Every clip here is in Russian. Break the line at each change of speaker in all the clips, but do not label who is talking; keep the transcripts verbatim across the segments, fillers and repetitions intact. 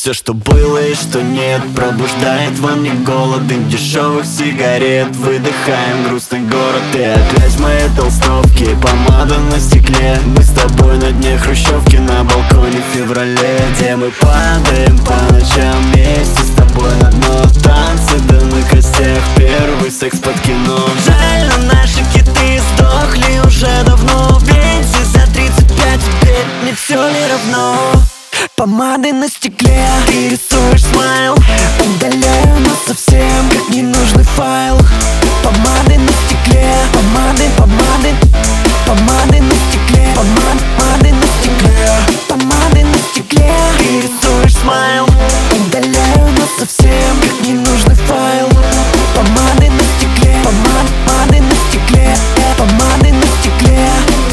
Все, что было и что нет, пробуждает во мне голод. Дым дешевых сигарет, выдыхаем грустный город. И опять мои толстовки, помада на стекле. Мы с тобой на дне хрущевки, на балконе в феврале, где мы падаем по ночам вместе с тобой на дно. Танцы да на костях, первый секс под кино. Жаль, но наши киты сдохли уже давно. В Бензе за тридцать пять, теперь мне все ли равно? Помады на стекле, ты рисуешь смайл. Удаляю нас совсем, как ненужный файл. Помады на стекле, помады, помады. Помады на стекле, помады, помады на стекле. Помады на стекле, ты рисуешь смайл. Удаляю нас совсем, как ненужный файл. Помады на стекле, помады, помады на стекле. Помады на стекле.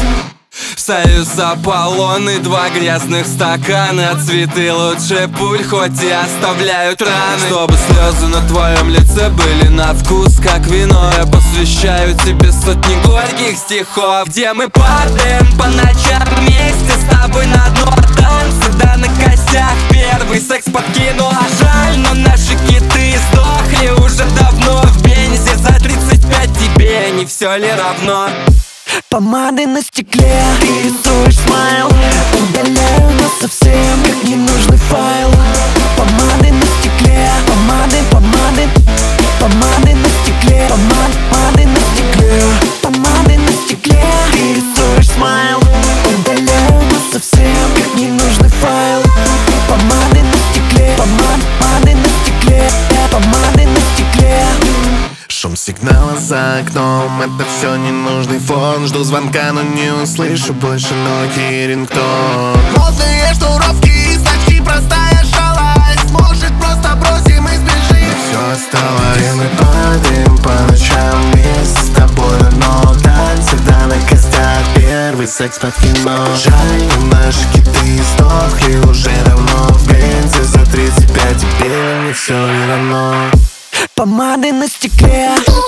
Союз Аполлон и два грязных стакана. Цветы лучше пуль, хоть и оставляют раны. Чтобы слезы на твоем лице были на вкус как вино. Я посвящаю тебе сотни горьких стихов, где мы падаем по ночам вместе с тобой на дно. Танцы да на костях, первый секс под кино. Жаль, но наши киты сдохли уже давно. В Бензе за тридцать пять, тебе не все ли равно?
Помады на стекле, ты рисуешь смайл. Удаляю нас совсем, как ненужный файл. Помады на стекле, помады, помады. Помады на стекле, помады, помады на стекле. Помады на стекле, ты рисуешь смайл. Удаляю нас совсем, как ненужный файл. Помады на стекле, помады, помады на стекле. Помады на стекле.
Шум сигнала за окном, это все ненужный фон. Жду звонка, но не услышу больше ноги рингтон. Модные шнуровки и значки, простая шалость. Может, просто бросим и сбежим, но все осталось. Где мы падаем по ночам вместе с тобой на дно. Танцы да на костях, первый секс под кино. Жаль, но наши киты сдохли уже давно. В Бензе за тридцать пять, теперь мне все не равно.
Помады на стекле,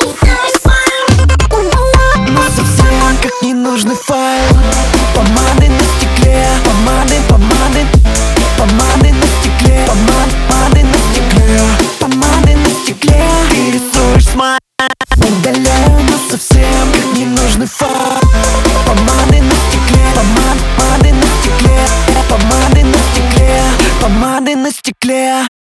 но совсем как ненужный файл. Помады на стекле, помады, помады. Помады на стекле, помады, помады на стекле. Помады на стекле, ты рисуешь смайл. Удаляю нас совсем, как ненужный файл. Помады на стекле, помады, помады на стекле. Помады на стекле, помады на стекле.